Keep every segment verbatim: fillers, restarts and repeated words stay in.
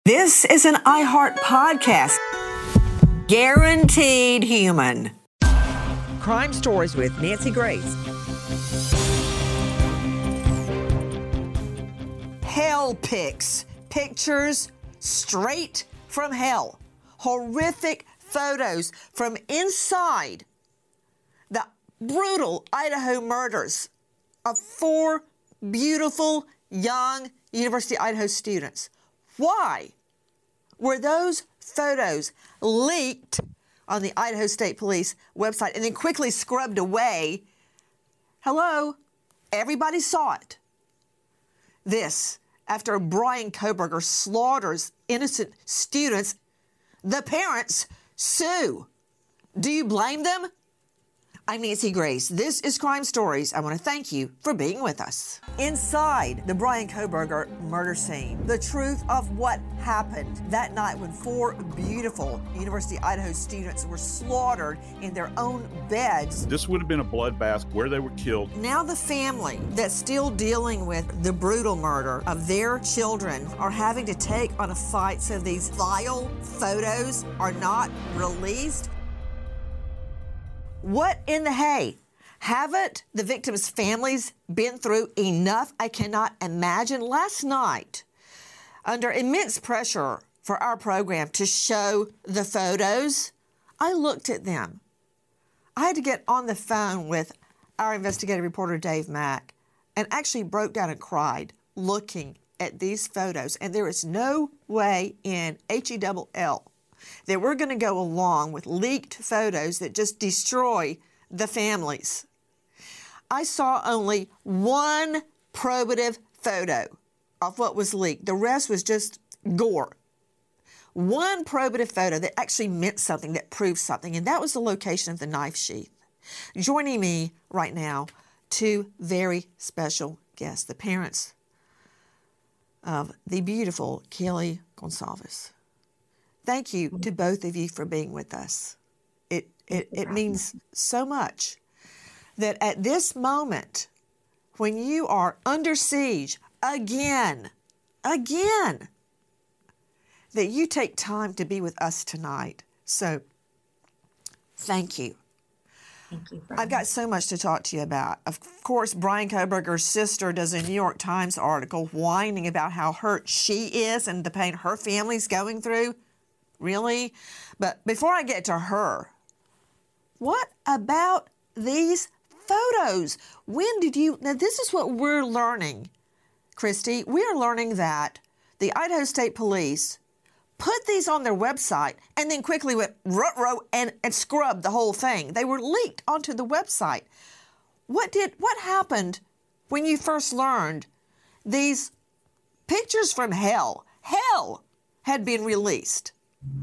This is an iHeart podcast. Guaranteed human. Crime Stories with Nancy Grace. Hell pics. Pictures straight from hell. Horrific photos from inside the brutal Idaho murders of four beautiful young University of Idaho students. Why were those photos leaked on the Idaho State Police website and then quickly scrubbed away? Hello, everybody saw it. This after Bryan Kohberger slaughters innocent students. The parents sue. Do you blame them? I'm Nancy Grace. This is Crime Stories. I want to thank you for being with us. Inside the Bryan Kohberger murder scene, the truth of what happened that night when four beautiful University of Idaho students were slaughtered in their own beds. This would have been a bloodbath where they were killed. Now the family that's still dealing with the brutal murder of their children are having to take on a fight so these vile photos are not released. What in the hay? Haven't the victims' families been through enough? I cannot imagine. Last night, under immense pressure for our program to show the photos, I looked at them. I had to get on the phone with our investigative reporter, Dave Mack, and actually broke down and cried looking at these photos. And there is no way in H E L L that we're going to go along with leaked photos that just destroy the families. I saw only one probative photo of what was leaked. The rest was just gore. One probative photo that actually meant something, that proved something, and that was the location of the knife sheath. Joining me right now, two very special guests, the parents of the beautiful Kelly Gonsalves. Thank you to both of you for being with us. It, it it means so much that at this moment, when you are under siege again, again, that you take time to be with us tonight. So, thank you. Thank you. I've got so much to talk to you about. Of course, Bryan Kohberger's sister does a New York Times article whining about how hurt she is and the pain her family's going through. Really? But before I get to her, what about these photos? When did you... Now, this is what we're learning, Christy. We are learning that the Idaho State Police put these on their website and then quickly went ruh-roh and, and scrubbed the whole thing. They were leaked onto the website. What did... What happened when you first learned these pictures from hell, hell, had been released?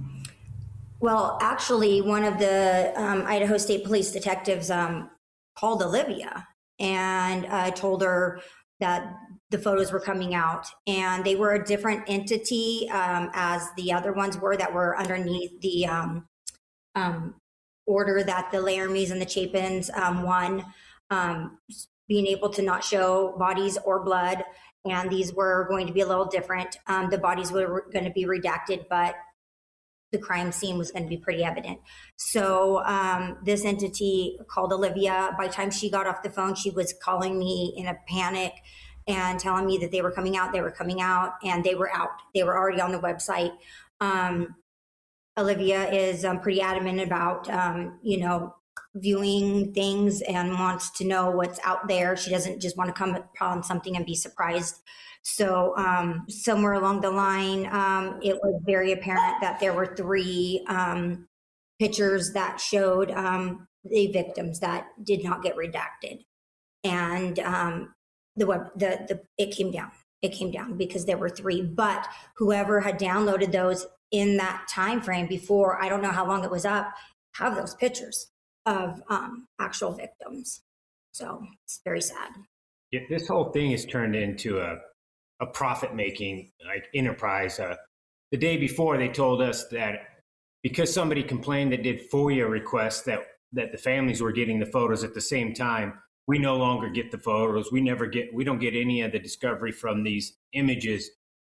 Well, actually, one of the um, Idaho State Police detectives um, called Olivia and uh, told her that the photos were coming out, and they were a different entity um, as the other ones were that were underneath the um, um, order that the Laramie's and the Chapins um, won, um, being able to not show bodies or blood, and these were going to be a little different. Um, the bodies were going to be redacted, but the crime scene was going to be pretty evident. So um, this entity called Olivia. By the time she got off the phone, she was calling me in a panic and telling me that they were coming out, they were coming out, and they were out. They were already on the website. Um, Olivia is um, pretty adamant about, um, you know, viewing things and wants to know what's out there. She doesn't just want to come upon something and be surprised. So um, somewhere along the line, um, it was very apparent that there were three um, pictures that showed um, the victims that did not get redacted. And um, the web, the, the it came down. It came down because there were three. But whoever had downloaded those in that time frame before, I don't know how long it was up, have those pictures of um, actual victims. So it's very sad. Yeah, this whole thing has turned into a a profit-making like enterprise. Uh, the day before, they told us that because somebody complained that did FOIA requests that that the families were getting the photos at the same time, we no longer get the photos. We never get, we don't get any of the discovery from these images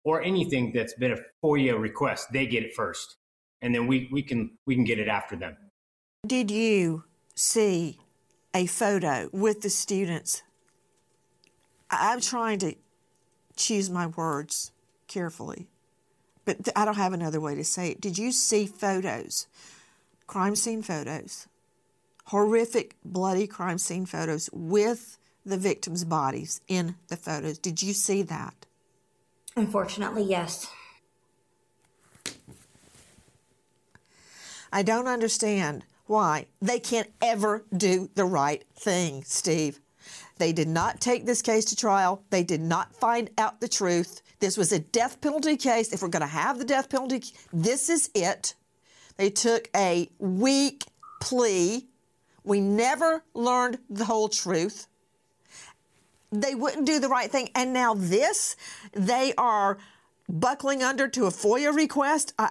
or anything that's been a FOIA request, they get it first. And then we, we can we can get it after them. Did you see a photo with the students? I'm trying to choose my words carefully, but I don't have another way to say it. Did you see photos, crime scene photos, horrific, bloody crime scene photos with the victims' bodies in the photos? Did you see that? Unfortunately, yes. I don't understand why they can't ever do the right thing, Steve. They did not take this case to trial. They did not find out the truth. This was a death penalty case. If we're going to have the death penalty, this is it. They took a weak plea. We never learned the whole truth. They wouldn't do the right thing. And now this, they are buckling under to a FOIA request. I,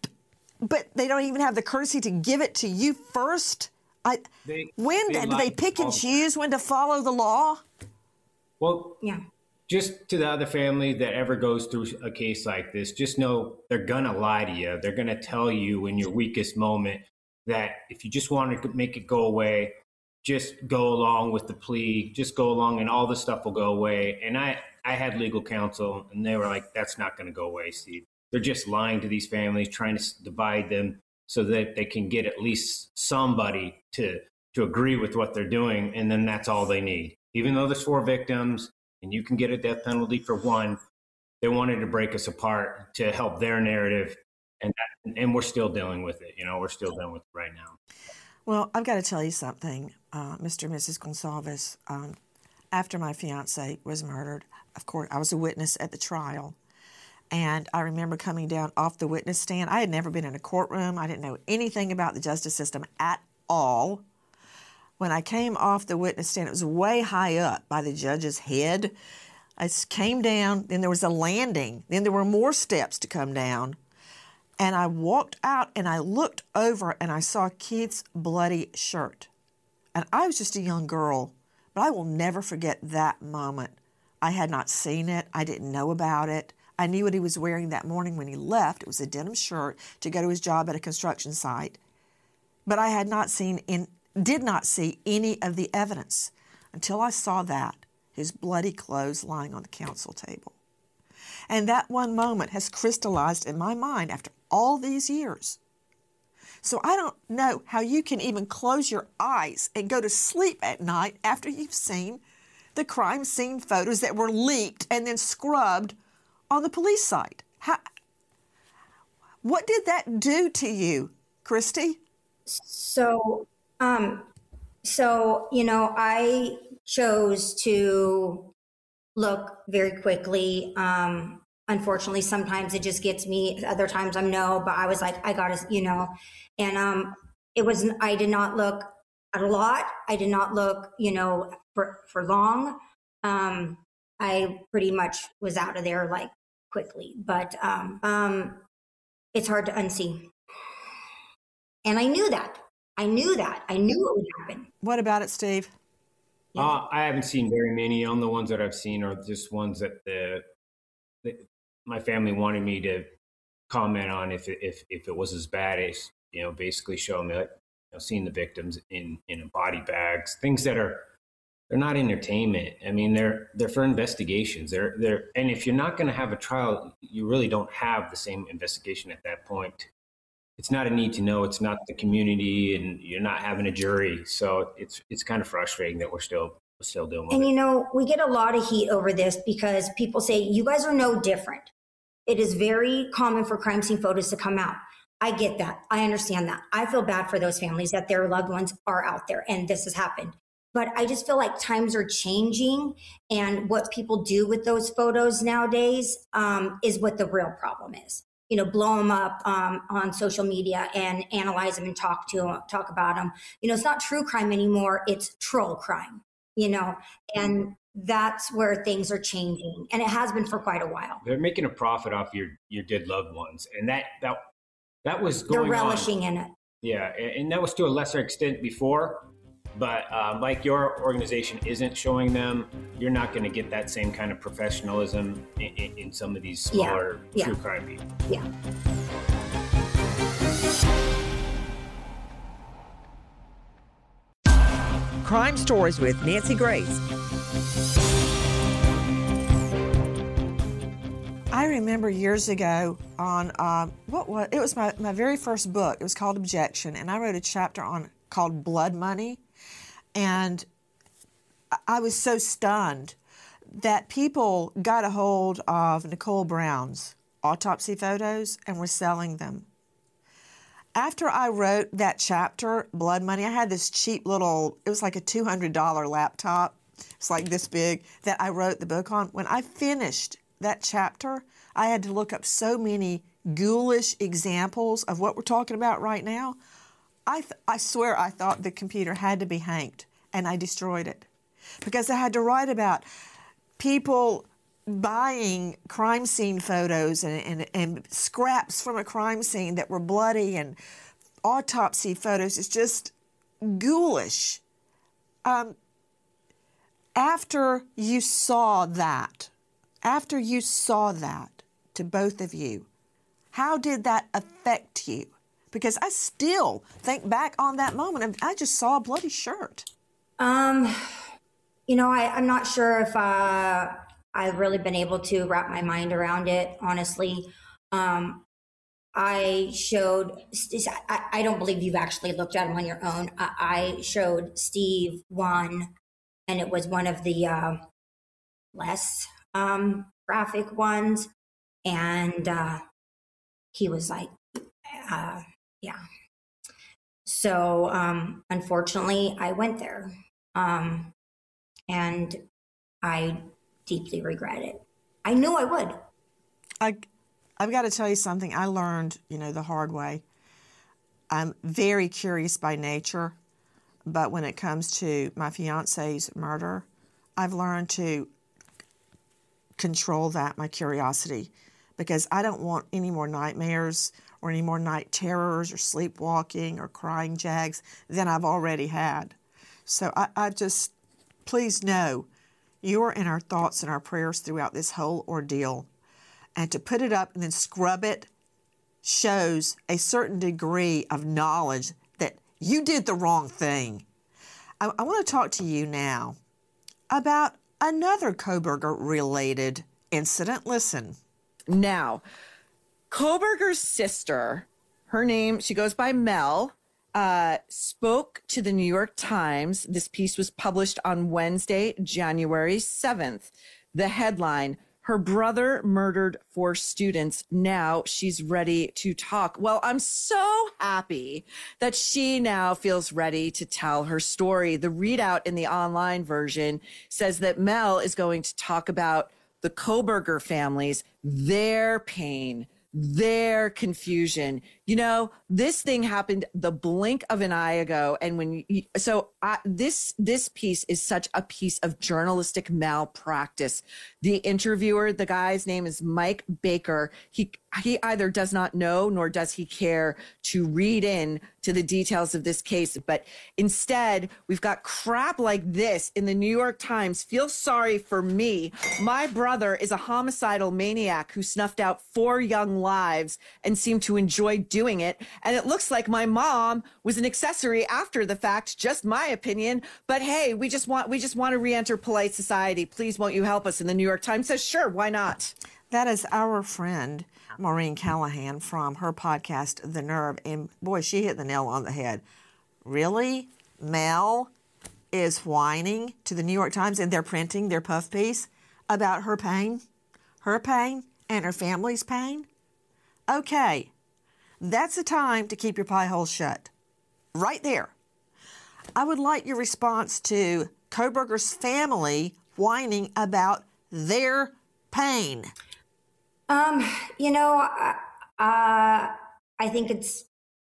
but they don't even have the courtesy to give it to you first. I, they, when they do they pick and choose when to follow the law? Well, yeah. Just to the other family that ever goes through a case like this, just know they're going to lie to you. They're going to tell you in your weakest moment that if you just want to make it go away, just go along with the plea, just go along and all this stuff will go away. And I, I had legal counsel and they were like, that's not going to go away, Steve. They're just lying to these families, trying to divide them so that they can get at least somebody to, to agree with what they're doing. And then that's all they need. Even though there's four victims and you can get a death penalty for one, they wanted to break us apart to help their narrative. And that, and we're still dealing with it. You know, we're still dealing with it right now. Well, I've got to tell you something, uh, Mister and Missus Gonsalves. Um, after my fiance was murdered, of course, I was a witness at the trial. And I remember coming down off the witness stand. I had never been in a courtroom. I didn't know anything about the justice system at all. When I came off the witness stand, it was way high up by the judge's head. I came down, then there was a landing. Then there were more steps to come down. And I walked out and I looked over and I saw Keith's bloody shirt. And I was just a young girl, but I will never forget that moment. I had not seen it. I didn't know about it. I knew what he was wearing that morning when he left. It was a denim shirt to go to his job at a construction site. But I had not seen, in, did not see any of the evidence until I saw that, his bloody clothes lying on the counsel table. And that one moment has crystallized in my mind after all these years. So I don't know how you can even close your eyes and go to sleep at night after you've seen the crime scene photos that were leaked and then scrubbed on the police site. How, what did that do to you, Christy? So, um, so, you know, I chose to look very quickly. Um, unfortunately, sometimes it just gets me. Other times I'm no, but I was like, I gotta, you know, and, um, it was, I did not look at a lot. I did not look, you know, for, for long. Um, I pretty much was out of there like quickly, but, um, um, it's hard to unsee. And I knew that. I knew that. I knew it would happen. What about it, Steve? Yeah. Uh, I haven't seen very many. On the ones that I've seen are just ones that the, the my family wanted me to comment on if it, if if it was as bad as, you know, basically showing me, like, you know, seeing the victims in in body bags, things that are they're not entertainment. I mean, they're they're for investigations. They're they're and if you're not going to have a trial, you really don't have the same investigation at that point. It's not a need to know. It's not the community, and you're not having a jury. So it's it's kind of frustrating that we're still we're still doing. And it. you know, we get a lot of heat over this because people say you guys are no different. It is very common for crime scene photos to come out. I get that. I understand that. I feel bad for those families that their loved ones are out there and this has happened. But I just feel like times are changing, and what people do with those photos nowadays um, is what the real problem is. You know, blow them up um, on social media and analyze them and talk to them, talk about them. You know, it's not true crime anymore. It's troll crime, you know, and that's where things are changing. And it has been for quite a while. They're making a profit off your, your dead loved ones. And that, that, that was going on. They're relishing on. in it. Yeah. And that was to a lesser extent before. But um, like your organization isn't showing them, you're not going to get that same kind of professionalism in, in, in some of these smaller yeah. true Yeah. crime people. Yeah. Crime Stories with Nancy Grace. I remember years ago on, uh, what was, it was my, my very first book. It was called Objection, and I wrote a chapter on called Blood Money. And I was so stunned that people got a hold of Nicole Brown's autopsy photos and were selling them. After I wrote that chapter, Blood Money, I had this cheap little, it was like a two hundred dollars laptop. It's like this big that I wrote the book on. When I finished that chapter, I had to look up so many ghoulish examples of what we're talking about right now. I, th- I swear I thought the computer had to be hanked, and I destroyed it because I had to write about people buying crime scene photos and, and, and scraps from a crime scene that were bloody and autopsy photos. It's just ghoulish. Um, after you saw that, after you saw that to both of you, how did that affect you? Because I still think back on that moment and I just saw a bloody shirt. Um, you know, I, I'm not sure if uh, I've really been able to wrap my mind around it, honestly. Um, I showed, I, I don't believe you've actually looked at them on your own. I, I showed Steve one, and it was one of the uh, less um, graphic ones. And uh, he was like, uh, yeah. So um, unfortunately, I went there. Um, and I deeply regret it. I knew I would. I, I've got to tell you something I learned, you know, the hard way. I'm very curious by nature, but when it comes to my fiance's murder, I've learned to control that, my curiosity, because I don't want any more nightmares or any more night terrors or sleepwalking or crying jags than I've already had. So I, I just, please know, you are in our thoughts and our prayers throughout this whole ordeal. And to put it up and then scrub it shows a certain degree of knowledge that you did the wrong thing. I, I want to talk to you now about another Kohberger-related incident. Listen. Now, Kohberger's sister, her name, she goes by Mel, uh, spoke to the New York Times. This piece was published on Wednesday, January seventh. The headline, her brother murdered four students. Now she's ready to talk. Well, I'm so happy that she now feels ready to tell her story. The readout in the online version says that Mel is going to talk about the Kohberger families, their pain, their confusion. You know, this thing happened the blink of an eye ago. And when you, so I, this, this piece is such a piece of journalistic malpractice. The interviewer, the guy's name is Mike Baker. He, he either does not know, nor does he care to read in to the details of this case. But instead, we've got crap like this in the New York Times. Feel sorry for me. My brother is a homicidal maniac who snuffed out four young lives and seemed to enjoy doing it. And it looks like my mom was an accessory after the fact, just my opinion. But hey, we just want we just want to re-enter polite society. Please, won't you help us? And the New York Times says, sure, why not? That is our friend, Maureen Callahan, from her podcast, The Nerve. And boy, she hit the nail on the head. Really? Mel is whining to the New York Times, and they're printing their puff piece about her pain, her pain, and her family's pain? Okay, that's the time to keep your pie hole shut. Right there. I would like your response to Kohberger's family whining about their pain. Um, you know, uh, uh, I think it's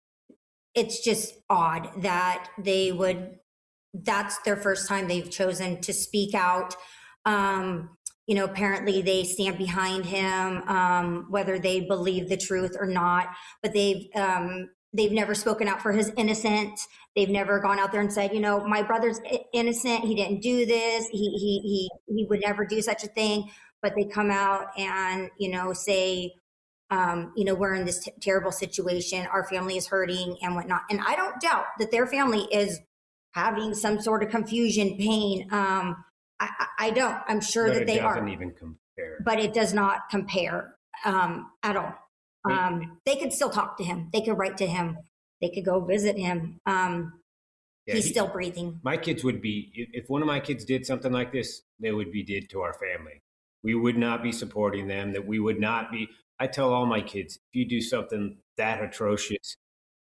it's just odd that they would. That's their first time they've chosen to speak out. Um, you know, apparently they stand behind him, um, whether they believe the truth or not. But they've um, they've never spoken out for his innocence. They've never gone out there and said, you know, my brother's innocent. He didn't do this. He he he he would never do such a thing. But they come out and, you know, say, um, you know, we're in this t- terrible situation. Our family is hurting and whatnot. And I don't doubt that their family is having some sort of confusion, pain. Um, I, I don't. I'm sure but that they are. It doesn't even compare. But it does not compare um, at all. Um, they could still talk to him. They could write to him. They could go visit him. Um, yeah, he's he, still breathing. My kids would be, if one of my kids did something like this, they would be dead to our family. We would not be supporting them, that we would not be. I tell all my kids, if you do something that atrocious,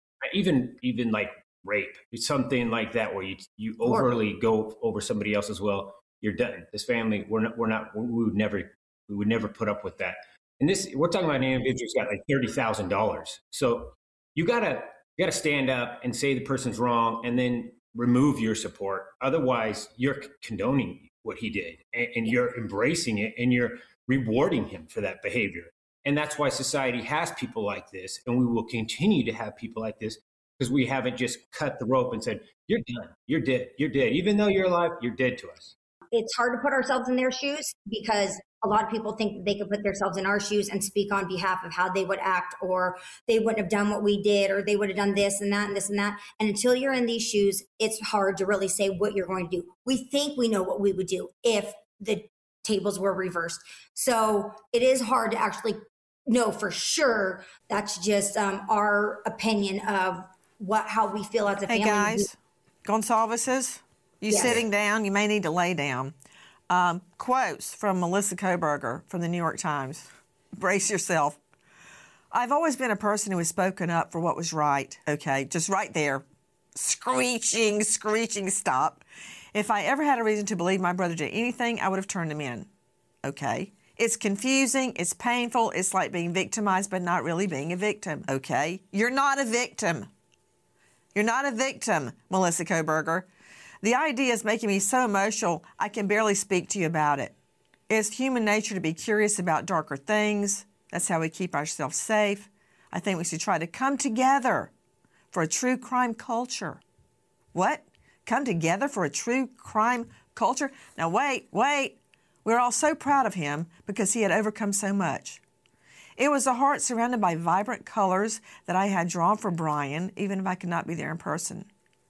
even even like rape, something like that, where you you overly or, go over somebody else as well, you're done. This family, we're not, we're not, we would never, we would never put up with that. And this, we're talking about an individual who's got like thirty thousand dollars. So you gotta, you gotta stand up and say the person's wrong, and then remove your support. Otherwise, you're condoning what he did, and, and you're embracing it, and you're rewarding him for that behavior. And that's why society has people like this, and we will continue to have people like this, because we haven't just cut the rope and said, you're done, you're dead, you're dead. Even though you're alive, you're dead to us. It's hard to put ourselves in their shoes, because a lot of people think that they could put themselves in our shoes and speak on behalf of how they would act, or they wouldn't have done what we did, or they would have done this and that and this and that. And until you're in these shoes, it's hard to really say what you're going to do. We think we know what we would do if the tables were reversed. So it is hard to actually know for sure. That's just um, our opinion of what how we feel as a hey family. Hey guys, Gonsalveses, you yes. sitting down, you may need to lay down. Um, quotes from Melissa Kohberger from the New York Times. Brace yourself. I've always been a person who has spoken up for what was right. Okay, just right there. Screeching, screeching, stop. If I ever had a reason to believe my brother did anything, I would have turned him in. Okay. It's confusing. It's painful. It's like being victimized, but not really being a victim. Okay. You're not a victim. You're not a victim, Melissa Kohberger. The idea is making me so emotional, I can barely speak to you about it. It's human nature to be curious about darker things. That's how we keep ourselves safe. I think we should try to come together for a true crime culture. What? Come together for a true crime culture? Now wait, wait. We're all so proud of him because he had overcome so much. It was a heart surrounded by vibrant colors that I had drawn for Brian, even if I could not be there in person.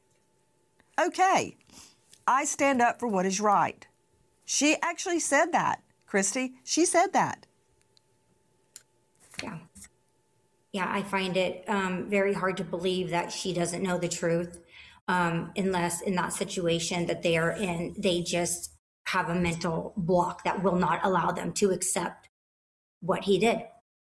Okay, I stand up for what is right. She actually said that, Christy. She said that. Yeah. Yeah, I find it um, very hard to believe that she doesn't know the truth, um, unless in that situation that they are in, they just have a mental block that will not allow them to accept what he did.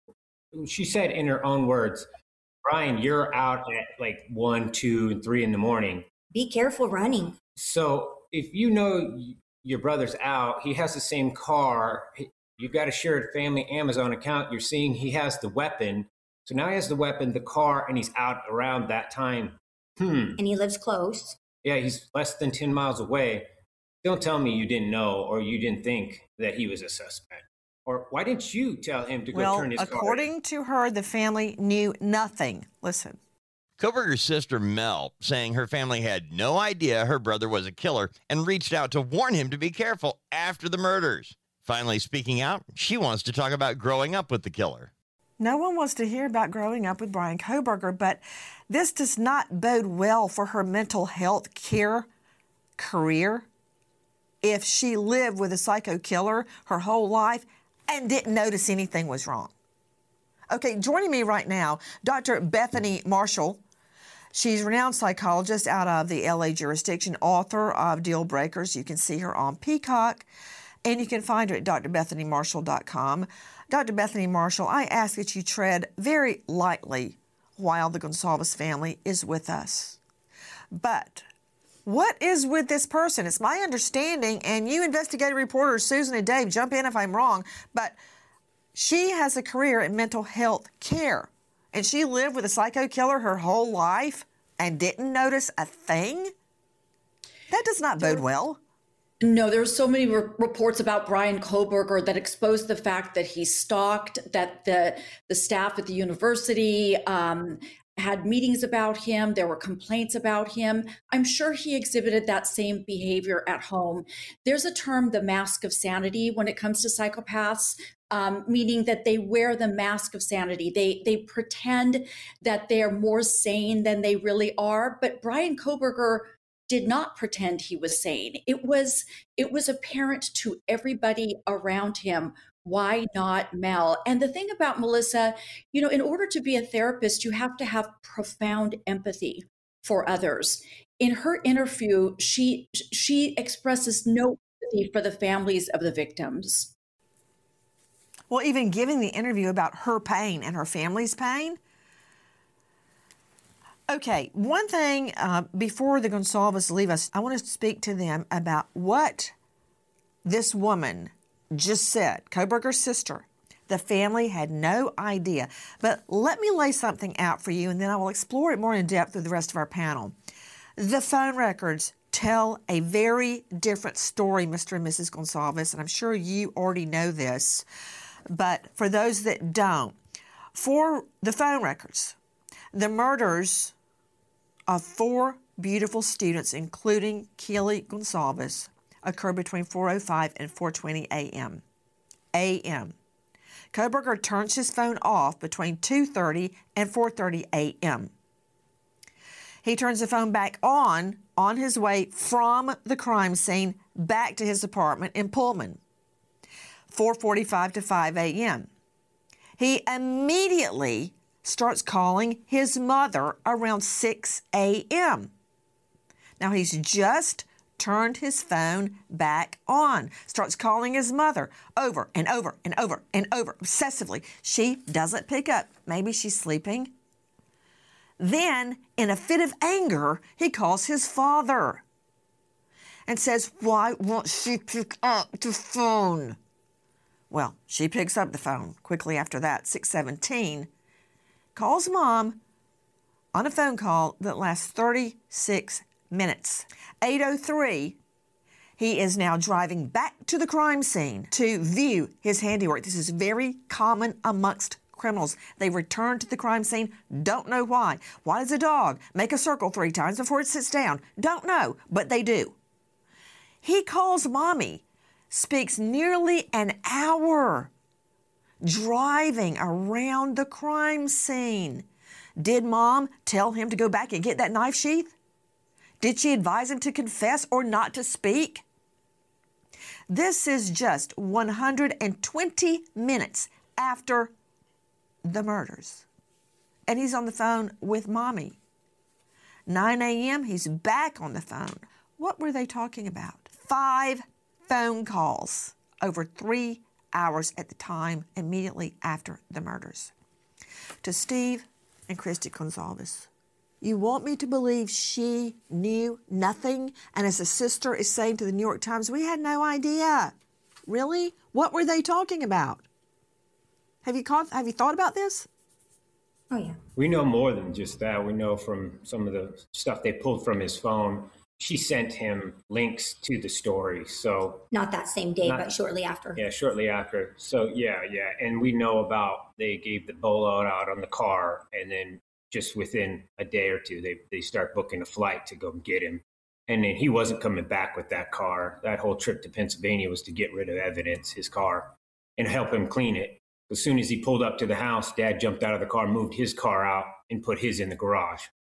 She said in her own words, Brian, you're out at like one, two, and three in the morning. Be careful running. So if you know your brother's out, he has the same car, you've got a shared family Amazon account, you're seeing he has the weapon. So now he has the weapon, the car, and he's out around that time. Hmm. And he lives close. Yeah, he's less than ten miles away. Don't tell me you didn't know or you didn't think that he was a suspect. Or why didn't you tell him to go well, turn his car? Well, according to her, the family knew nothing. Listen. Kohberger's sister, Mel, saying her family had no idea her brother was a killer and reached out to warn him to be careful after the murders. Finally speaking out, she wants to talk about growing up with the killer. No one wants to hear about growing up with Brian Kohberger, but this does not bode well for her mental health care career if she lived with a psycho killer her whole life and didn't notice anything was wrong. Okay, joining me right now, Doctor Bethany Marshall. She's a renowned psychologist out of the L A jurisdiction, author of Deal Breakers. You can see her on Peacock, and you can find her at d r bethany marshall dot com. Doctor Bethany Marshall, I ask that you tread very lightly while the Gonsalves family is with us. But what is with this person? It's my understanding, and you investigative reporters, Susan and Dave, jump in if I'm wrong, but she has a career in mental health care, and she lived with a psycho killer her whole life and didn't notice a thing? That does not bode well. No, there's so many re- reports about Brian Kohberger that expose the fact that he stalked, that the the staff at the university um, had meetings about him. There were complaints about him. I'm sure he exhibited that same behavior at home. There's a term, the mask of sanity, when it comes to psychopaths, um, meaning that they wear the mask of sanity. They they pretend that they're more sane than they really are. But Bryan Kohberger did not pretend he was sane. It was it was apparent to everybody around him. Why not Mel? And the thing about Melissa, you know, in order to be a therapist, you have to have profound empathy for others. In her interview, she she expresses no empathy for the families of the victims. Well, even giving the interview about her pain and her family's pain. Okay, one thing uh, before the Gonsalves leave us, I want to speak to them about what this woman just said, Kohberger's sister. The family had no idea. But let me lay something out for you, and then I will explore it more in depth with the rest of our panel. The phone records tell a very different story, Mister and Missus Gonsalves, and I'm sure you already know this. But for those that don't, for the phone records, the murders of four beautiful students, including Keely Gonsalves, occurred between four oh five and four twenty a.m. A M. Kohberger turns his phone off between two thirty and four thirty a.m. He turns the phone back on on his way from the crime scene back to his apartment in Pullman, four forty-five to five a.m. He immediately starts calling his mother around six a.m. Now, he's just turned his phone back on, starts calling his mother over and over and over and over obsessively. She doesn't pick up. Maybe she's sleeping. Then, in a fit of anger, he calls his father and says, "Why won't she pick up the phone?" Well, she picks up the phone quickly after that, six seventeen, calls mom on a phone call that lasts thirty-six minutes. eight oh three, he is now driving back to the crime scene to view his handiwork. This is very common amongst criminals. They return to the crime scene, don't know why. Why does a dog make a circle three times before it sits down? Don't know, but they do. He calls mommy, speaks nearly an hour driving around the crime scene. Did mom tell him to go back and get that knife sheath? Did she advise him to confess or not to speak? This is just one hundred twenty minutes after the murders. And he's on the phone with mommy. nine a.m., he's back on the phone. What were they talking about? Five phone calls over three hours at the time immediately after the murders. To Steve and Christy Gonsalves. You want me to believe she knew nothing? And as a sister is saying to the New York Times, we had no idea. Really? What were they talking about? Have you caught, have you thought about this? Oh, yeah. We know more than just that. We know from some of the stuff they pulled from his phone, she sent him links to the story. So not that same day, not, but shortly after. Yeah, shortly after. So yeah, yeah. And we know about, they gave the bolo out on the car, and then just within a day or two, they, they start booking a flight to go get him. And then he wasn't coming back with that car. That whole trip to Pennsylvania was to get rid of evidence, his car, and help him clean it. As soon as he pulled up to the house, Dad jumped out of the car, moved his car out, and put his in the garage.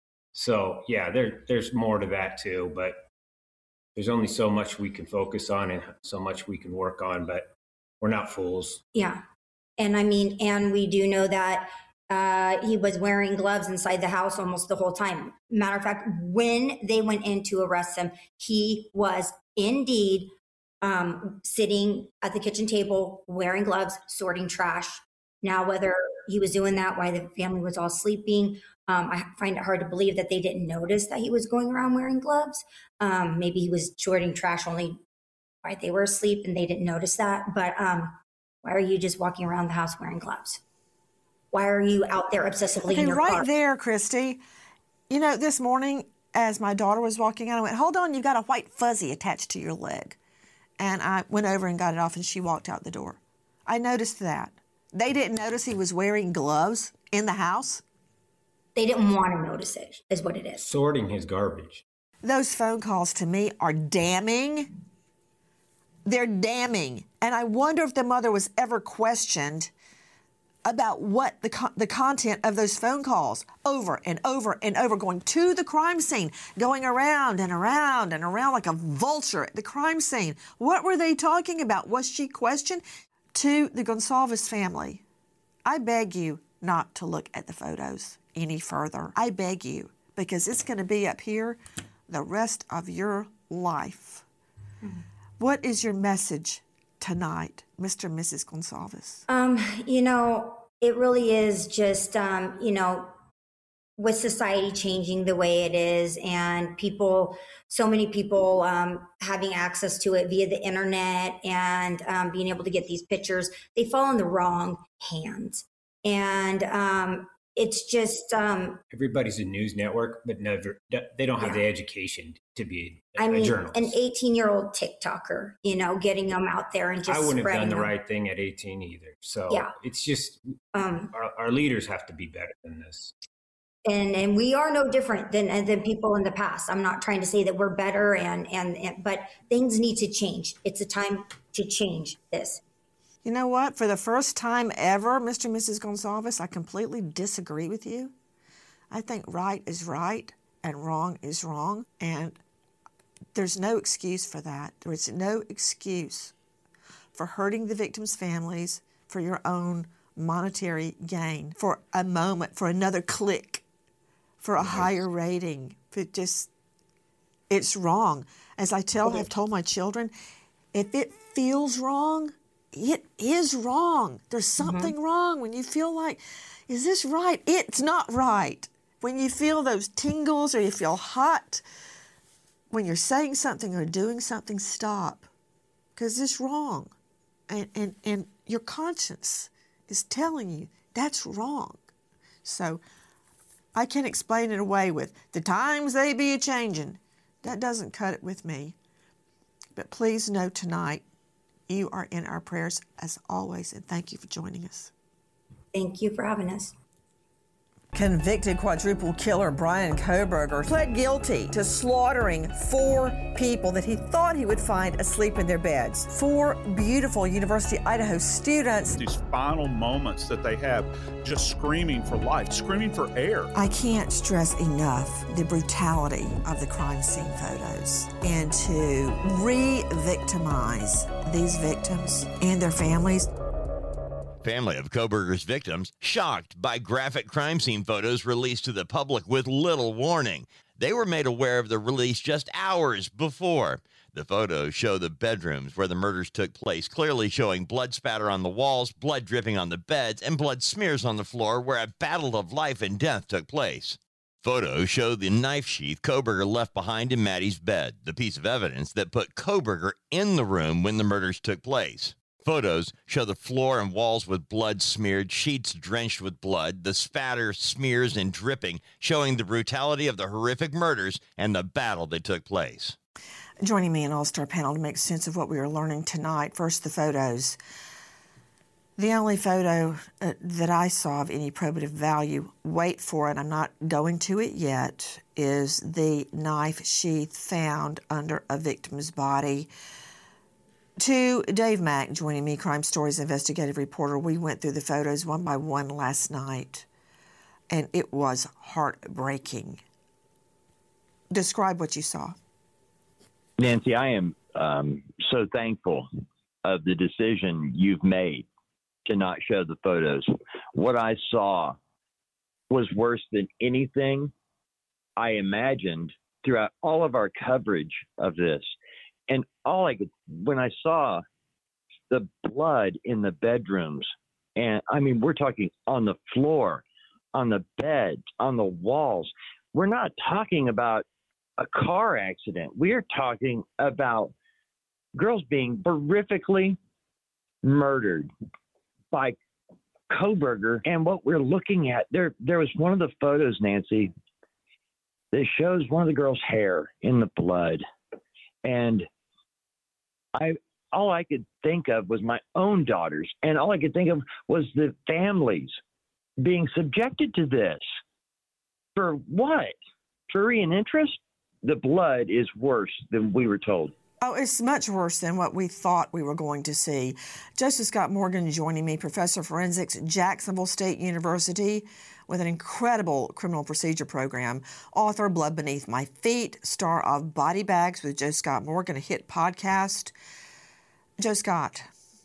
So yeah, there, there's more to that too, but there's only so much we can focus on and so much we can work on, but we're not fools. Yeah. And I mean, and we do know that Uh, he was wearing gloves inside the house almost the whole time. Matter of fact, when they went in to arrest him, he was indeed um, sitting at the kitchen table, wearing gloves, sorting trash. Now, whether he was doing that while the family was all sleeping, um, I find it hard to believe that they didn't notice that he was going around wearing gloves. Um, maybe he was sorting trash only while they were asleep and they didn't notice that. But um, why are you just walking around the house wearing gloves? Why are you out there obsessively okay, in your right car? there, Christy. You know, this morning as my daughter was walking out, I went, hold on, you've got a white fuzzy attached to your leg. And I went over and got it off, and she walked out the door. I noticed that. They didn't notice he was wearing gloves in the house. They didn't want to notice it, is what it is. Sorting his garbage. Those phone calls to me are damning. They're damning. And I wonder if the mother was ever questioned about what the co- the content of those phone calls, over and over and over, going to the crime scene, going around and around and around like a vulture at the crime scene. What were they talking about? Was she questioned? To the Gonsalves family, I beg you not to look at the photos any further. I beg you, because it's going to be up here the rest of your life. Mm-hmm. What is your message tonight, Mister and Missus Gonsalves? Um, you know, it really is just, um, you know, with society changing the way it is and people, so many people um, having access to it via the internet and um, being able to get these pictures, they fall in the wrong hands. And um, it's just... Um, Everybody's a news network, but never they don't have yeah. the education to be a, I mean, a journalist. An eighteen-year-old TikToker, you know, getting them out there and just I wouldn't have done the them. right thing at eighteen either. So yeah. it's just, um, our, our leaders have to be better than this. And and we are no different than than people in the past. I'm not trying to say that we're better, and, and, and but things need to change. It's a time to change this. You know what? For the first time ever, Mister and Missus Gonsalves, I completely disagree with you. I think right is right and wrong is wrong, and there's no excuse for that. There is no excuse for hurting the victims' families for your own monetary gain, for a moment, for another click, for a nice. higher rating. It just, it's wrong. As I tell, I've told my children, if it feels wrong, it is wrong. There's something mm-hmm. wrong when you feel like, is this right? It's not right. When you feel those tingles or you feel hot, when you're saying something or doing something, stop, because it's wrong. And, and, and your conscience is telling you that's wrong. So I can explain it away with the times they be a-changing. That doesn't cut it with me. But please know tonight, you are in our prayers as always, and thank you for joining us. Thank you for having us. Convicted quadruple killer Bryan Kohberger pled guilty to slaughtering four people that he thought he would find asleep in their beds. Four beautiful University of Idaho students. These final moments that they have, just screaming for life, screaming for air. I can't stress enough the brutality of the crime scene photos, and to re-victimize these victims and their families. Family of Kohberger's victims shocked by graphic crime scene photos released to the public with little warning. They were made aware of the release just hours before. The photos show the bedrooms where the murders took place, clearly showing blood spatter on the walls, blood dripping on the beds, and blood smears on the floor where a battle of life and death took place. Photos show the knife sheath Kohberger left behind in Maddie's bed, the piece of evidence that put Kohberger in the room when the murders took place. Photos show the floor and walls with blood smeared, sheets drenched with blood, the spatter, smears, and dripping, showing the brutality of the horrific murders and the battle that took place. Joining me in All-Star panel to make sense of what we are learning tonight. First, the photos. The only photo uh, that I saw of any probative value, wait for it, I'm not going to it yet, is the knife sheath found under a victim's body. To Dave Mack, joining me, Crime Stories investigative reporter. We went through the photos one by one last night, and it was heartbreaking. Describe what you saw. Nancy, I am um, so thankful of the decision you've made to not show the photos. What I saw was worse than anything I imagined throughout all of our coverage of this. And all I could, when I saw the blood in the bedrooms, and I mean, we're talking on the floor, on the bed, on the walls. We're not talking about a car accident. We are talking about girls being horrifically murdered by Kohberger. And what we're looking at, there, there was one of the photos, Nancy, that shows one of the girls' hair in the blood. And I, all I could think of was my own daughters, and all I could think of was the families being subjected to this. For what? Prurient interest? The blood is worse than we were told. Oh, it's much worse than what we thought we were going to see. Justice Scott Morgan joining me, professor of forensics, Jacksonville State University, with an incredible criminal procedure program, author Blood Beneath My Feet, star of Body Bags with Joe Scott Morgan, a hit podcast. Joe Scott,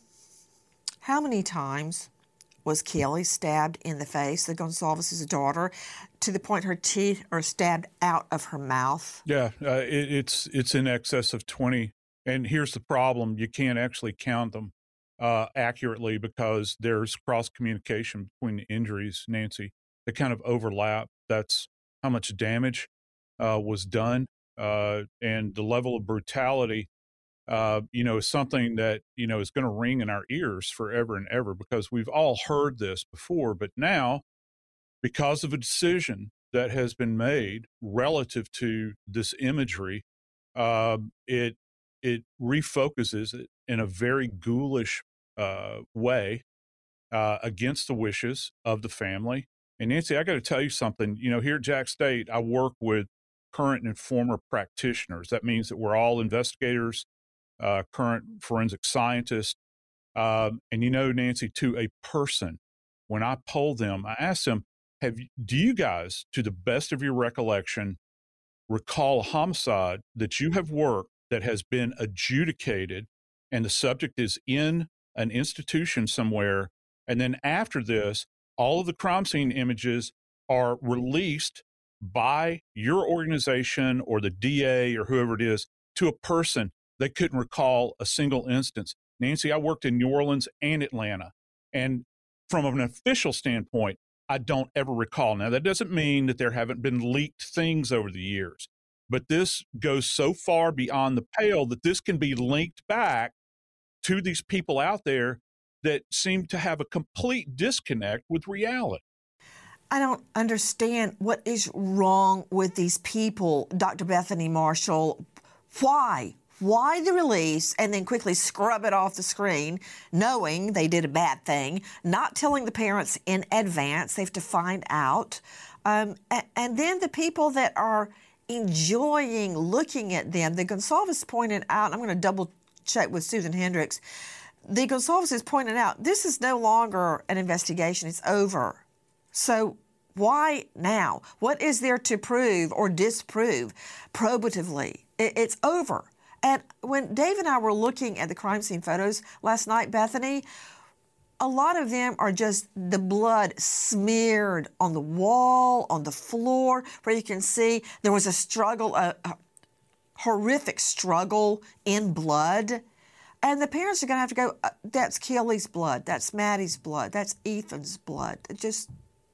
how many times was Kelly stabbed in the face, the Gonsalves' daughter, to the point her teeth are stabbed out of her mouth? Yeah, uh, it, it's it's in excess of twenty. And here's the problem. You can't actually count them uh, accurately because there's cross-communication between the injuries, Nancy. They kind of overlap. That's how much damage uh, was done. Uh, and the level of brutality, uh, you know, is something that, you know, is going to ring in our ears forever and ever, because we've all heard this before. But now, because of a decision that has been made relative to this imagery, uh, it it refocuses it in a very ghoulish uh, way uh, against the wishes of the family. And Nancy, I got to tell you something. You know, here at Jack State, I work with current and former practitioners. That means that we're all investigators, uh, current forensic scientists. Um, and, you know, Nancy, to a person, when I poll them, I ask them, have you, do you guys, to the best of your recollection, recall a homicide that you have worked that has been adjudicated and the subject is in an institution somewhere, and then after this, all of the crime scene images are released by your organization or the D A or whoever it is to a person they couldn't recall a single instance? Nancy, I worked in New Orleans and Atlanta, and from an official standpoint, I don't ever recall. Now, that doesn't mean that there haven't been leaked things over the years, but this goes so far beyond the pale that this can be linked back to these people out there that seem to have a complete disconnect with reality. I don't understand what is wrong with these people, Doctor Bethany Marshall. Why? Why the release and then quickly scrub it off the screen, knowing they did a bad thing, not telling the parents in advance, they have to find out. Um, and, and then the people that are enjoying looking at them, the Gonsalves pointed out, I'm going to double check with Susan Hendricks, the Gonsalves has pointed out this is no longer an investigation, it's over. So why now? What is there to prove or disprove probatively? It, it's over. And when Dave and I were looking at the crime scene photos last night, Bethany, a lot of them are just the blood smeared on the wall, on the floor, where you can see there was a struggle, a, a horrific struggle in blood. And the parents are going to have to go, uh, that's Kelly's blood, that's Maddie's blood, that's Ethan's blood. It just,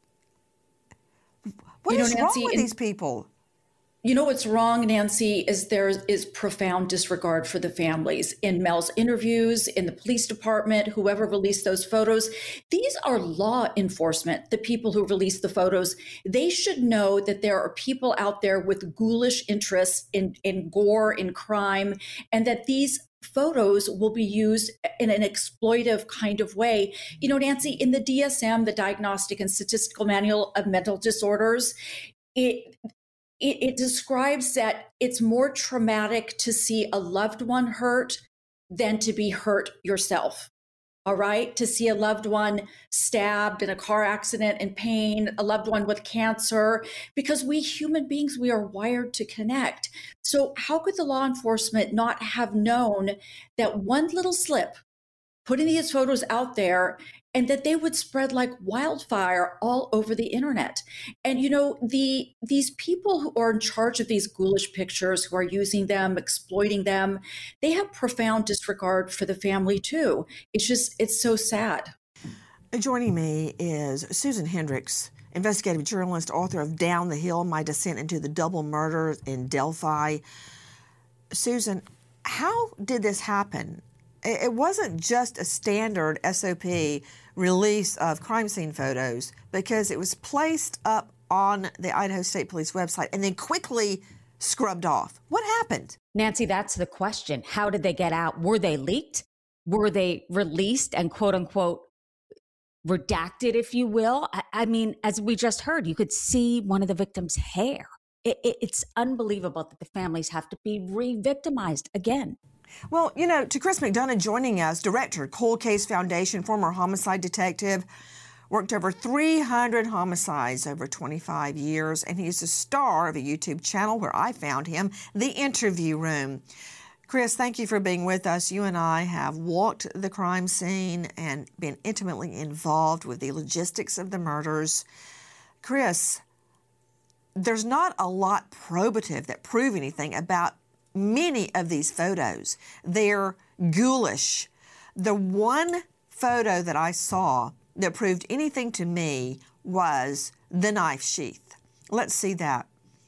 what you know, is Nancy, wrong with in- these people? You know what's wrong, Nancy, is there is profound disregard for the families. In Mel's interviews, in the police department, whoever released those photos, these are law enforcement, the people who released the photos. They should know that there are people out there with ghoulish interests in, in gore, in crime, and that these photos will be used in an exploitive kind of way. You know, Nancy, in the D S M, the Diagnostic and Statistical Manual of Mental Disorders, it It, it describes that it's more traumatic to see a loved one hurt than to be hurt yourself. All right. To see a loved one stabbed in a car accident in pain, a loved one with cancer, because we human beings, we are wired to connect. So how could the law enforcement not have known that one little slip, putting these photos out there, and that they would spread like wildfire all over the internet? And, you know, the these people who are in charge of these ghoulish pictures, who are using them, exploiting them, they have profound disregard for the family, too. It's just, it's so sad. Joining me is Susan Hendricks, investigative journalist, author of Down the Hill, My Descent into the Double Murder in Delphi. Susan, how did this happen? It wasn't just a standard S O P release of crime scene photos, because it was placed up on the Idaho State Police website and then quickly scrubbed off. What happened? Nancy, that's the question. How did they get out? Were they leaked? Were they released and quote unquote redacted, if you will. I, I mean, as we just heard, you could see one of the victims' hair. It, it, it's unbelievable that the families have to be re-victimized again. Well, you know, to Chris McDonough joining us, director, Cold Case Foundation, former homicide detective, worked over three hundred homicides over twenty-five years, and he's the star of a YouTube channel where I found him, The Interview Room. Chris, thank you for being with us. You and I have walked the crime scene and been intimately involved with the logistics of the murders. Chris, there's not a lot probative that prove anything about many of these photos. They're ghoulish. The one photo that I saw that proved anything to me was the knife sheath. Let's see that.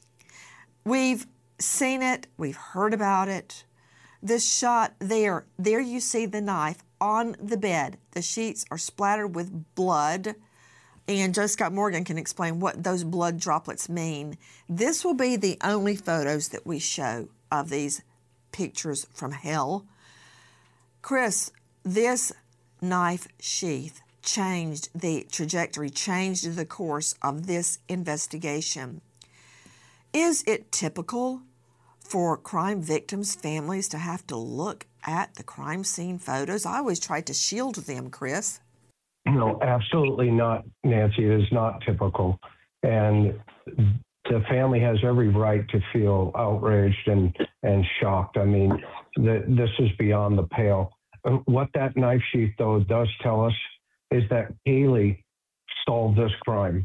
We've seen it. We've heard about it. This shot there, there you see the knife on the bed. The sheets are splattered with blood. And Joe Scott Morgan can explain what those blood droplets mean. This will be the only photos that we show of these pictures from hell. Chris, this knife sheath changed the trajectory, changed the course of this investigation. Is it typical for crime victims' families to have to look at the crime scene photos? I always tried to shield them, Chris. No, absolutely not, Nancy. It is not typical. And the family has every right to feel outraged and, and shocked. I mean, the, this is beyond the pale. What that knife sheath, though, does tell us is that Kaylee solved this crime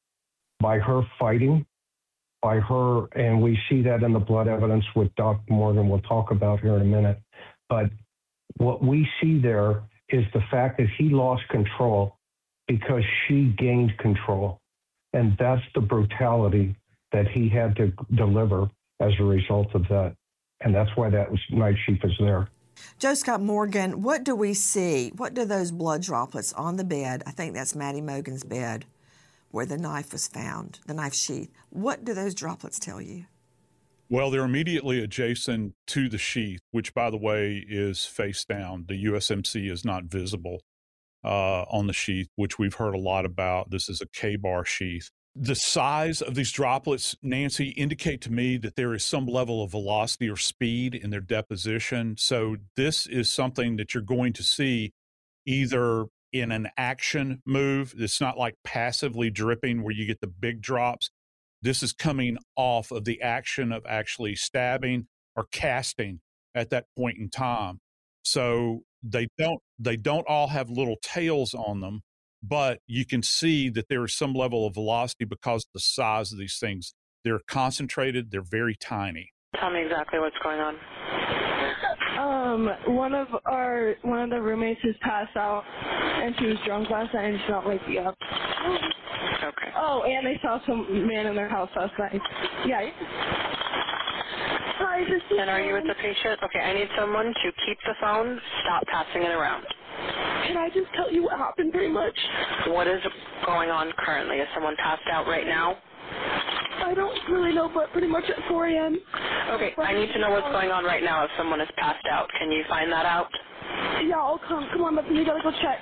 by her fighting, by her, and we see that in the blood evidence with Doctor Morgan we'll talk about here in a minute. But what we see there is the fact that he lost control because she gained control. And that's the brutality that he had to deliver as a result of that. And that's why that was, knife sheath is there. Joe Scott Morgan, what do we see? What do those blood droplets on the bed, I think that's Maddie Mogen's bed, where the knife was found, the knife sheath, what do those droplets tell you? Well, they're immediately adjacent to the sheath, which, by the way, is face down. The U S M C is not visible uh, on the sheath, which we've heard a lot about. This is a K-bar sheath. The size of these droplets, Nancy, indicate to me that there is some level of velocity or speed in their deposition. So this is something that you're going to see either in an action move. It's not like passively dripping where you get the big drops. This is coming off of the action of actually stabbing or casting at that point in time. So they don't they don't all have little tails on them, but you can see that there is some level of velocity because of the size of these things. They're concentrated, they're very tiny. Tell me exactly what's going on. Um, one of our one of the roommates has passed out, and she was drunk last night and she's not waking up. Okay. Oh, and they saw some man in their house last night. Yeah. Hi, this is. And are you with the patient? Okay, I need someone to keep the phone. Stop passing it around. Can I just tell you what happened pretty much? What is going on currently? Is someone passed out right now? I don't really know, but pretty much at four a.m. Okay, I need to know what's going on right now if someone is passed out. Can you find that out? Yeah, I'll come. Come on, but we gotta go check.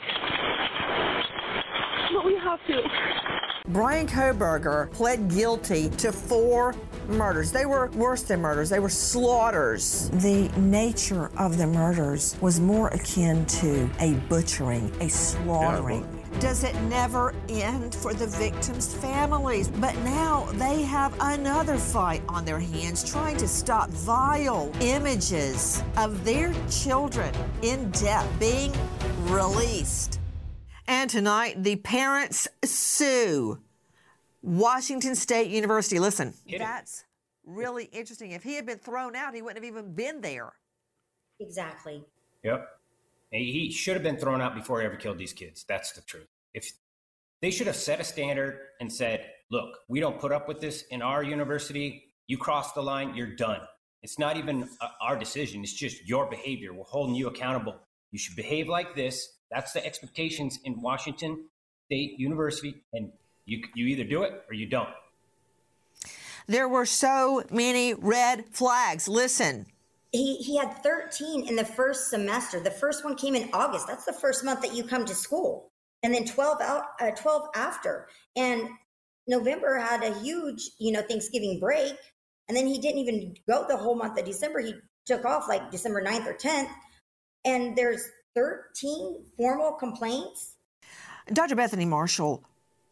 But we have to. Bryan Kohberger pled guilty to four murders. They were worse than murders. They were slaughters. The nature of the murders was more akin to a butchering, a slaughtering. Yeah. Does it never end for the victims' families? But now they have another fight on their hands trying to stop vile images of their children in death being released. And tonight, the parents sue Washington State University. Listen, that's really interesting. If he had been thrown out, he wouldn't have even been there. Exactly. Yep. He should have been thrown out before he ever killed these kids. That's the truth. If they should have set a standard and said, look, we don't put up with this in our university. You cross the line, you're done. It's not even our decision. It's just your behavior. We're holding you accountable. You should behave like this. That's the expectations in Washington State University, and you you either do it or you don't. There were so many red flags. Listen. He he had thirteen in the first semester. The first one came in August. That's the first month that you come to school. and then twelve out, uh, twelve after. And November had a huge, you know, Thanksgiving break. And then he didn't even go the whole month of December. He took off like December ninth or tenth. And there's thirteen formal complaints. Doctor Bethany Marshall,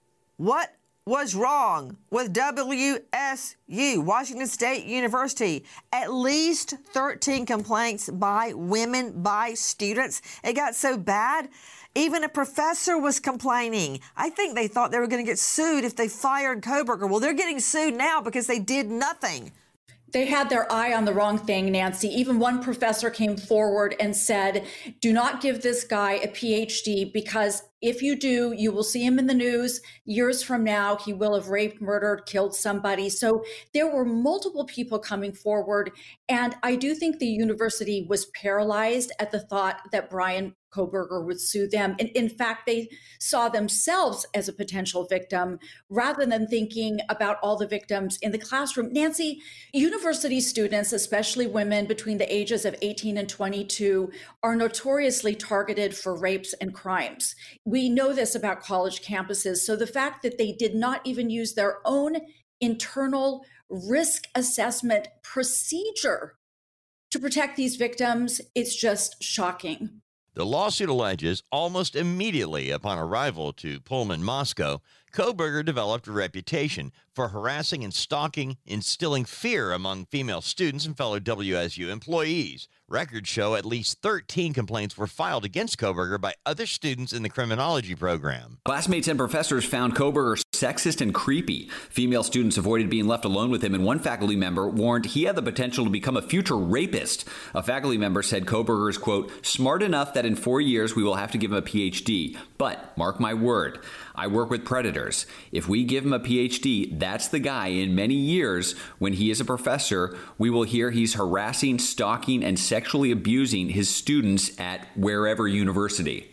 what was wrong with W S U, Washington State University? At least thirteen complaints by women, by students. It got so bad, even a professor was complaining. I think they thought they were going to get sued if they fired Kohberger. Well, they're getting sued now because they did nothing. They had their eye on the wrong thing, Nancy. Even one professor came forward and said, do not give this guy a P H D, because if you do, you will see him in the news years from now. He will have raped, murdered, killed somebody. So there were multiple people coming forward. And I do think the university was paralyzed at the thought that Bryan Kohberger would sue them. And in fact, they saw themselves as a potential victim rather than thinking about all the victims in the classroom. Nancy, university students, especially women between the ages of eighteen and twenty-two, are notoriously targeted for rapes and crimes. We know this about college campuses. So the fact that they did not even use their own internal risk assessment procedure to protect these victims, it's just shocking. The lawsuit alleges almost immediately upon arrival to Pullman Moscow, Kohberger developed a reputation for harassing and stalking, instilling fear among female students and fellow W S U employees. Records show at least thirteen complaints were filed against Kohberger by other students in the criminology program. Classmates and professors found Kohberger sexist and creepy. Female students avoided being left alone with him, and one faculty member warned he had the potential to become a future rapist. A faculty member said Kohberger is, quote, smart enough that in four years we will have to give him a P H D. But, mark my word, I work with predators. If we give him a P H D, that's the guy in many years when he is a professor, we will hear he's harassing, stalking, and sexually abusing his students at wherever university.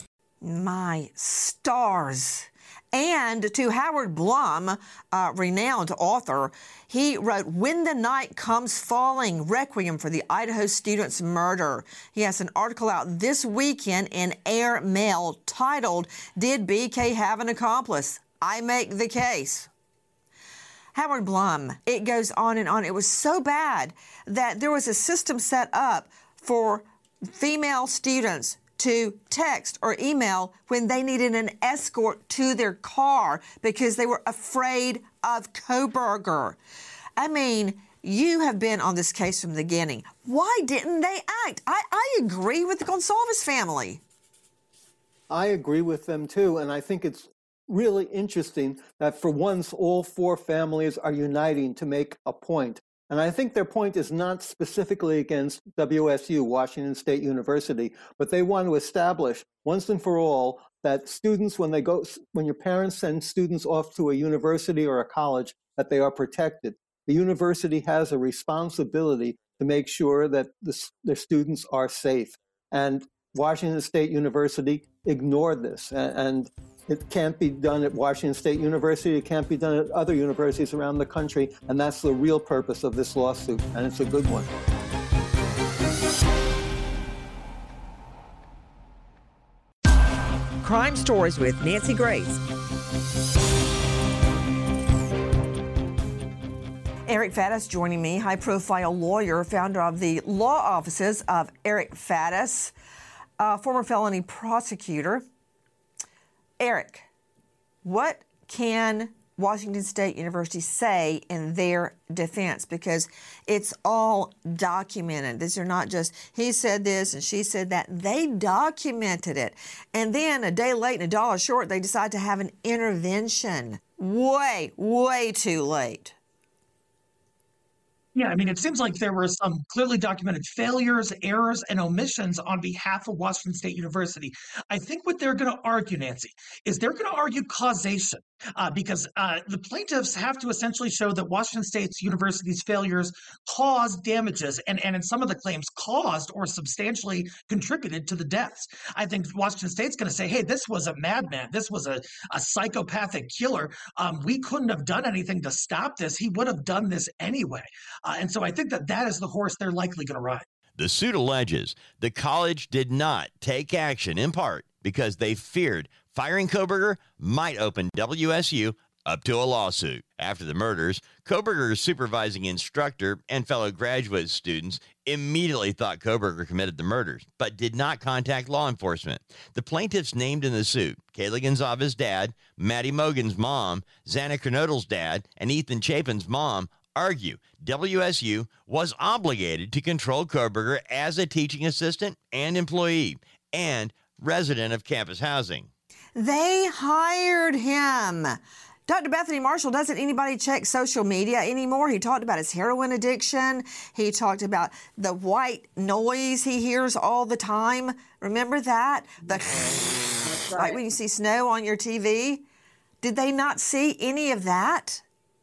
My stars. And to Howard Blum, a renowned author, he wrote When the Night Comes Falling, Requiem for the Idaho Student's Murder. He has an article out this weekend in Air Mail titled, Did B K Have an Accomplice? I Make the Case. Howard Blum, it goes on and on. It was so bad that there was a system set up for female students to text or email when they needed an escort to their car because they were afraid of Kohberger. I mean, you have been on this case from the beginning. Why didn't they act? I, I agree with the Gonsalves family. I agree with them too, and I think it's really interesting that for once all four families are uniting to make a point. And I think their point is not specifically against W S U, Washington State University, but they want to establish once and for all that students, when they go, when your parents send students off to a university or a college, that they are protected. The university has a responsibility to make sure that the, the students are safe. And Washington State University ignored this. And, and it can't be done at Washington State University. It can't be done at other universities around the country. And that's the real purpose of this lawsuit. And it's a good one. Crime Stories with Nancy Grace. Eric Faddis joining me, high-profile lawyer, founder of the law offices of Eric Faddis, uh, former felony prosecutor. Eric, what can Washington State University say in their defense? Because it's all documented. These are not just he said this and she said that. They documented it. And then a day late and a dollar short, they decide to have an intervention. Way, way too late. Yeah, I mean, it seems like there were some clearly documented failures, errors, and omissions on behalf of Washington State University. I think what they're going to argue, Nancy, is they're going to argue causation uh, because uh, the plaintiffs have to essentially show that Washington State University's failures caused damages and, and in some of the claims caused or substantially contributed to the deaths. I think Washington State's going to say, hey, this was a madman. This was a, a psychopathic killer. Um, we couldn't have done anything to stop this. He would have done this anyway. Uh, and so I think that that is the horse they're likely going to ride. The suit alleges the college did not take action in part because they feared firing Kohberger might open W S U up to a lawsuit. After the murders, Kohberger's supervising instructor and fellow graduate students immediately thought Kohberger committed the murders, but did not contact law enforcement. The plaintiffs named in the suit, Kayla Gonzalez's dad, Maddie Mogen's mom, Xana Kernodle's dad, and Ethan Chapin's mom, argue W S U was obligated to control Kohberger as a teaching assistant and employee and resident of campus housing. They hired him. Doctor Bethany Marshall, doesn't anybody check social media anymore? He talked about his heroin addiction. He talked about the white noise he hears all the time. Remember that? The right. Like when you see snow on your T V. Did they not see any of that?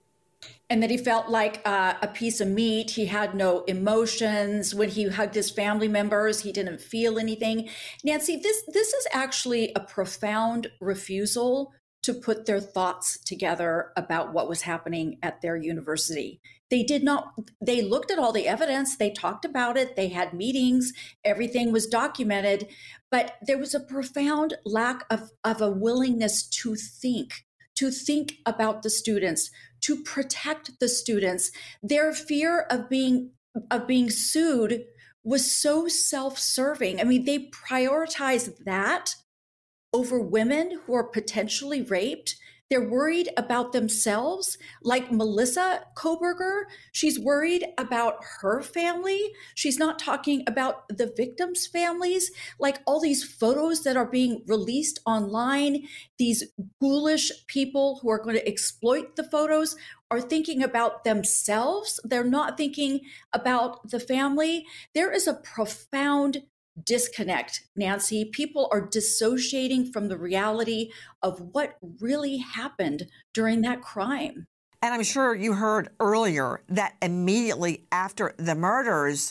And that he felt like uh, a piece of meat. He had no emotions. When he hugged his family members, he didn't feel anything. Nancy, this this is actually a profound refusal to put their thoughts together about what was happening at their university. They did not, they looked at all the evidence, they talked about it, they had meetings, everything was documented, but there was a profound lack of, of a willingness to think, to think about the students, to protect the students. Their fear of being of being sued was so self-serving. I mean, they prioritized that over women who are potentially raped. They're worried about themselves, like Melissa Kohberger. She's worried about her family. She's not talking about the victims' families. Like all these photos that are being released online, these ghoulish people who are going to exploit the photos are thinking about themselves. They're not thinking about the family. There is a profound disconnect, Nancy. People are dissociating from the reality of what really happened during that crime. And I'm sure you heard earlier that immediately after the murders,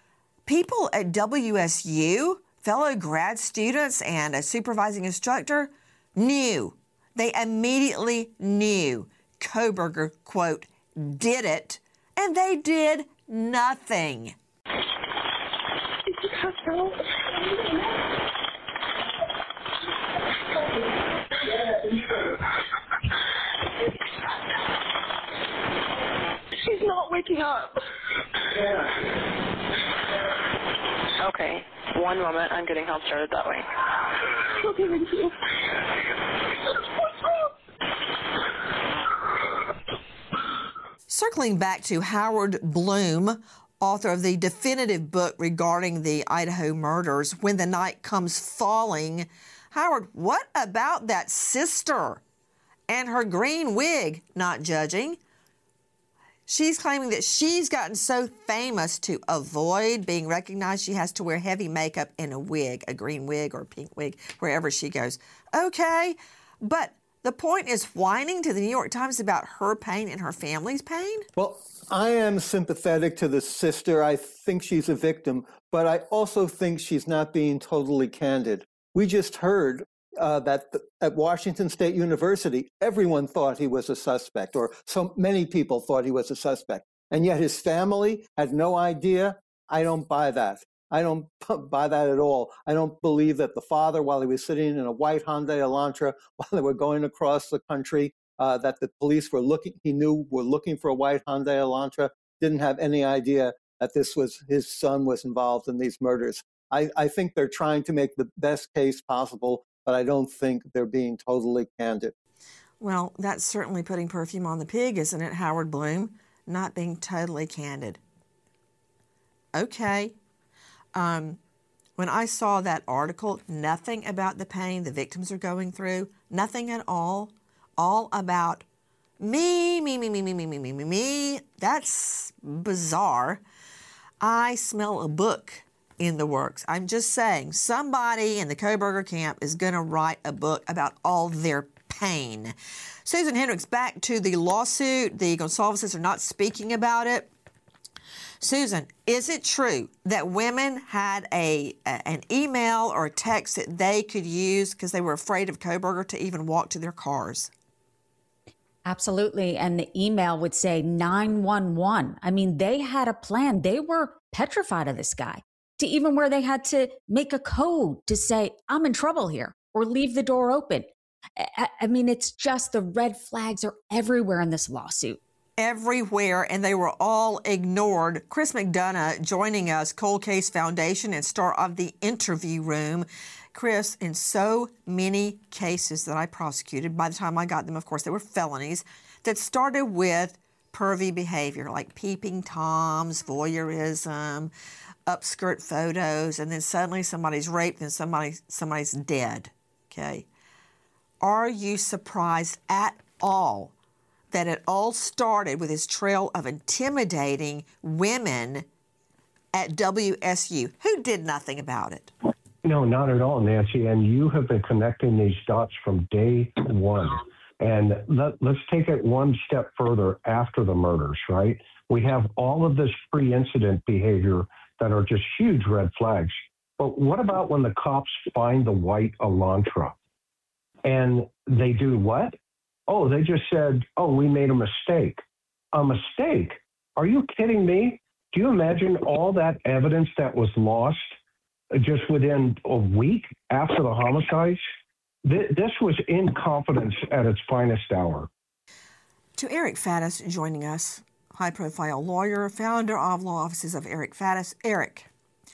people at W S U, fellow grad students and a supervising instructor, knew. They immediately knew Kohberger, quote, did it, and they did nothing. She's not waking up. Okay, one moment. I'm getting help started that way. Okay, thank you. Circling back to Howard Bloom, author of the definitive book regarding the Idaho murders, When the Night Comes Falling. Howard, what about that sister and her green wig? Not judging. She's claiming that she's gotten so famous to avoid being recognized, she has to wear heavy makeup and a wig, a green wig or a pink wig, wherever she goes. Okay, but the point is whining to the New York Times about her pain and her family's pain? Well, I am sympathetic to the sister. I think she's a victim, but I also think she's not being totally candid. We just heard uh, that th- at Washington State University, everyone thought he was a suspect, or so many people thought he was a suspect. And yet his family had no idea. I don't buy that. I don't buy that at all. I don't believe that the father, while he was sitting in a white Hyundai Elantra, while they were going across the country, uh, that the police were looking, he knew were looking for a white Hyundai Elantra, didn't have any idea that this was his son was involved in these murders. I, I think they're trying to make the best case possible, but I don't think they're being totally candid. Well, that's certainly putting perfume on the pig, isn't it, Howard Bloom? Not being totally candid. Okay. Um, when I saw that article, nothing about the pain the victims are going through, nothing at all, all about me, me, me, me, me, me, me, me, me, me. That's bizarre. I smell a book in the works. I'm just saying, somebody in the Kohberger camp is going to write a book about all their pain. Susan Hendricks, back to the lawsuit. The Gonsalveses are not speaking about it. Susan, is it true that women had a, a an email or a text that they could use because they were afraid of Kohberger to even walk to their cars? Absolutely. And the email would say nine one one. I mean, they had a plan. They were petrified of this guy, to even where they had to make a code to say, I'm in trouble here. or leave the door open. I, I mean, it's just the red flags are everywhere in this lawsuit. Everywhere, and they were all ignored. Chris McDonough joining us, Cold Case Foundation and star of The Interview Room. Chris, in so many cases that I prosecuted, by the time I got them, of course, they were felonies, that started with pervy behavior, like peeping toms, voyeurism, upskirt photos, and then suddenly somebody's raped and somebody somebody's dead, okay? Are you surprised at all that it all started with his trail of intimidating women at W S U who did nothing about it? No, not at all, Nancy. And you have been connecting these dots from day one. And let, let's take it one step further after the murders, right? We have all of this pre-incident behavior that are just huge red flags. But what about when the cops find the white Elantra? And they do what? Oh, they just said, oh, we made a mistake. A mistake? Are you kidding me? Do you imagine all that evidence that was lost just within a week after the homicides? This was incompetence at its finest hour. To Eric Faddis joining us, high-profile lawyer, founder of Law Offices of Eric Faddis. Eric,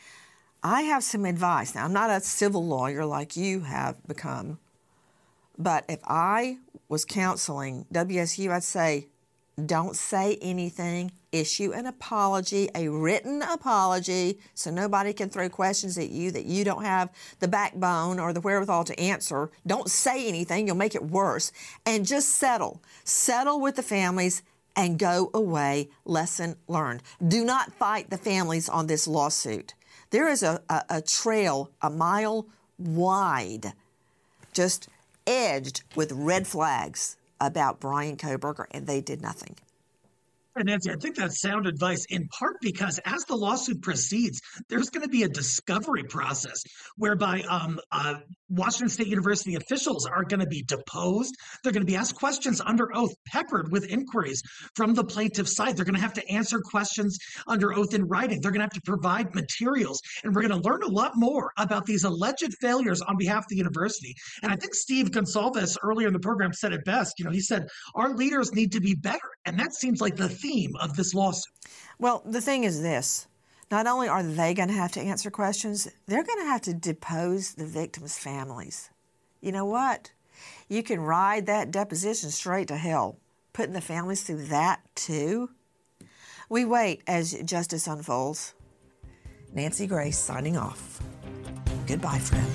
I have some advice. Now, I'm not a civil lawyer like you have become, but if I was counseling W S U, I'd say, don't say anything. Issue an apology, a written apology, so nobody can throw questions at you that you don't have the backbone or the wherewithal to answer. Don't say anything. You'll make it worse. And just settle. Settle with the families and go away. Lesson learned. Do not fight the families on this lawsuit. There is a, a, a trail a mile wide, just edged with red flags about Bryan Kohberger, and they did nothing. And Nancy, I think that's sound advice in part because as the lawsuit proceeds, there's going to be a discovery process whereby um, uh, Washington State University officials are going to be deposed. They're going to be asked questions under oath, peppered with inquiries from the plaintiff's side. They're going to have to answer questions under oath in writing. They're going to have to provide materials. And we're going to learn a lot more about these alleged failures on behalf of the university. And I think Steve Gonsalves earlier in the program said it best. You know, he said, our leaders need to be better. And that seems like the theme of this lawsuit. Well, the thing is this. Not only are they going to have to answer questions, they're going to have to depose the victims' families. You know what? You can ride that deposition straight to hell, putting the families through that too. We wait as justice unfolds. Nancy Grace signing off. Goodbye, friend.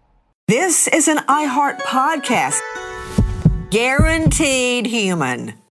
This is an iHeart podcast. Guaranteed human.